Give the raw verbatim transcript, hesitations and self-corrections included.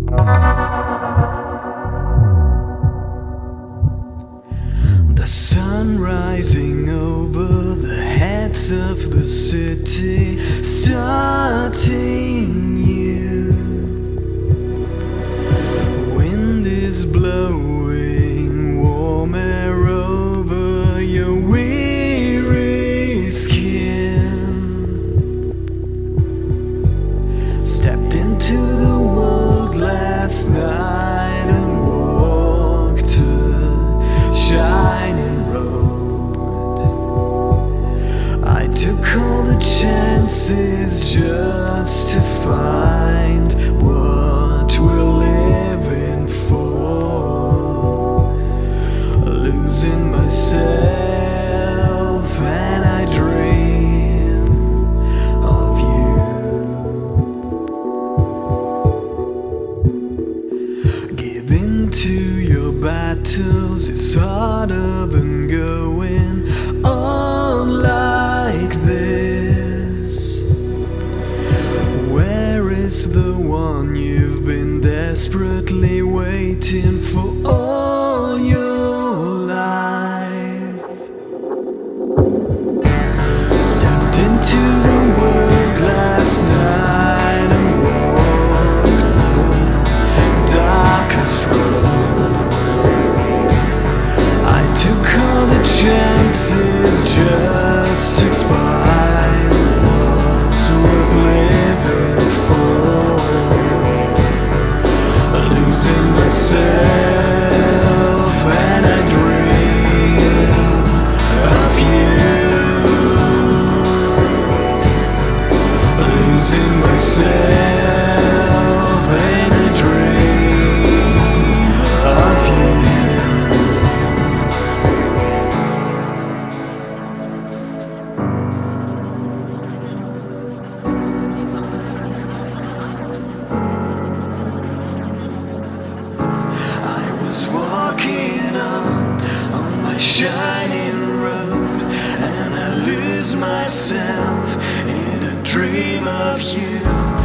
The sun rising over the heads of the city, starting you. Wind is blowing warm air over your weary skin. Stepped into the world last night and walked a shining road. I took all the chances just to find what we're living for. Losing myself and I dream of you. Giving to your battles is harder than going on like this. Where is the one you've been desperately waiting for all your life? Stepped into the world last night and walked the darkest road. I took all the chances just to find what's worth living for. Losing myself and I dream of you. Losing myself and I dream of you. Walking on, on my shining road, and I lose myself in a dream of you.